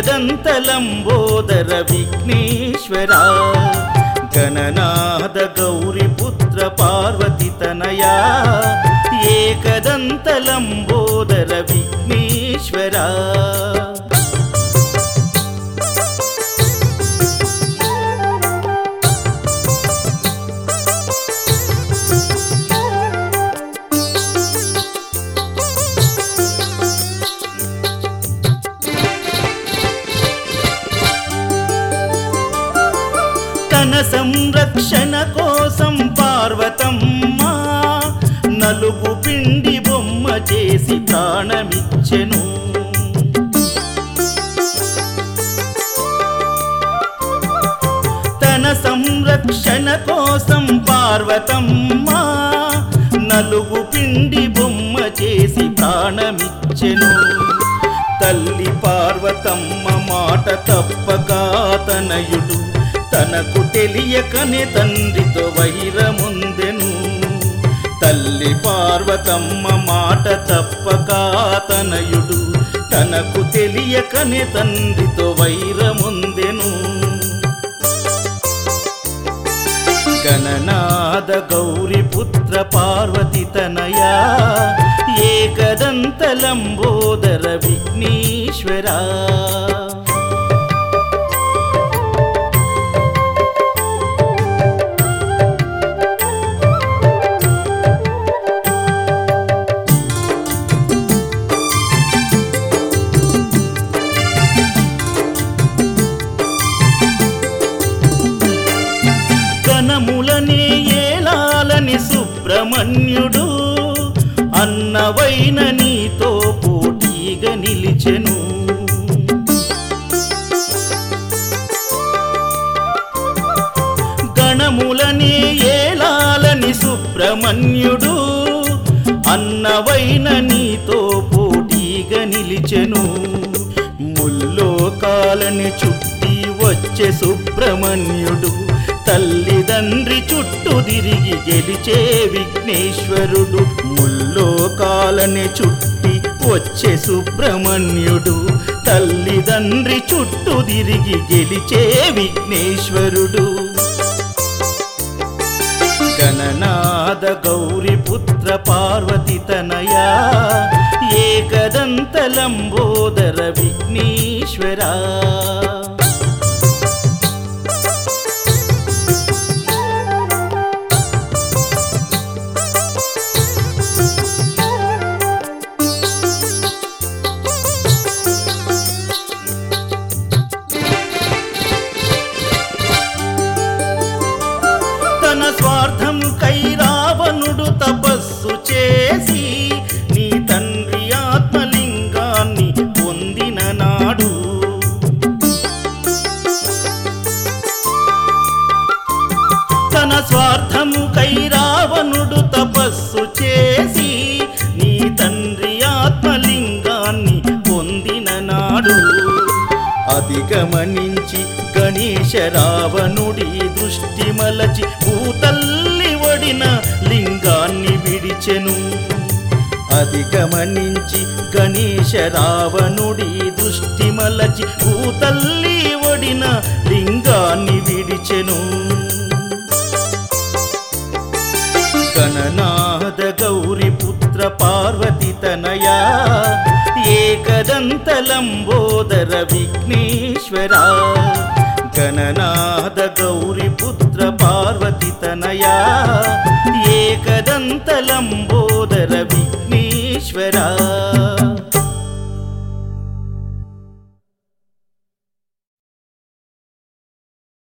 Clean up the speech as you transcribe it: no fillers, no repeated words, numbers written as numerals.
ఏకదంతలంబోదర విఘ్నేశ్వరా గణనాథ గౌరీపుత్ర పార్వతి తనయా ఏకదంతలంబోదర విఘ్నేశ్వరా తన సంరక్షణ కోసం పార్వతమ్మ నలుగు పిండి బొమ్మ చేసి ప్రాణమిచ్చెను. తన సంరక్షణ కోసం పార్వతమ్మ నలుగు పిండి బొమ్మ చేసి ప్రాణమిచ్చెను. తల్లి పార్వతమ్మ మాట తప్పక తనయుడు తనకు తెలియకనే తండ్రితో వైరముందెను. తల్లి పార్వతమ్మ మాట తప్పక తనయుడు తనకు తెలియకనే తండ్రితో వైరముందెను. గణనాథ గౌరీపుత్ర పార్వతి తనయా ఏకదంతలంబోదర విఘ్నేశ్వరా గణములనే ఏలాలని సుబ్రహ్మణ్యుడు అన్నవైన నీతో పోటీగా నిలిచెను. గణములనే ఏలాలని సుబ్రహ్మణ్యుడు అన్నవైన నీతో పోటీగా నిలిచెను. ముల్లోకాలని చుట్టి వచ్చే సుబ్రహ్మణ్యుడు తల్లిదండ్రి చుట్టూ తిరిగి గెలిచే విఘ్నేశ్వరుడు. ముల్లోకాలని చుట్టి వచ్చే సుబ్రహ్మణ్యుడు తల్లిదండ్రి చుట్టూ తిరిగి గెలిచే విఘ్నేశ్వరుడు. గణనాథ గౌరీపుత్ర పార్వతి తనయా ఏకదంతలంబోదర విఘ్నేశ్వరా స్వార్థముకై రావణుడు తపస్సు చేసి నీ తండ్రి ఆత్మలింగాన్ని పొందిన నాడు. తన స్వార్థముకై రావణుడు తపస్సు చేసి నీ తండ్రి ఆత్మలింగాన్ని పొందిన నాడు. అది గమనించి గణేశ రావణుడి దృష్టి మలచి భూతల్లి ఒడిన లింగాన్ని విడిచెను. అది గమనించి గణేశ రావణుడి దృష్టి మలచి భూతల్లి ఒడిన లింగాన్ని విడిచెను. గణనాథ గౌరీపుత్ర పార్వతి తనయా ఏకదంతలంబోదర విఘ్నేశ్వరా గణనాథ గౌరీపుత్ర పార్వతి తనయా ఏకదంతలంబోదర విఘ్నేశ్వరా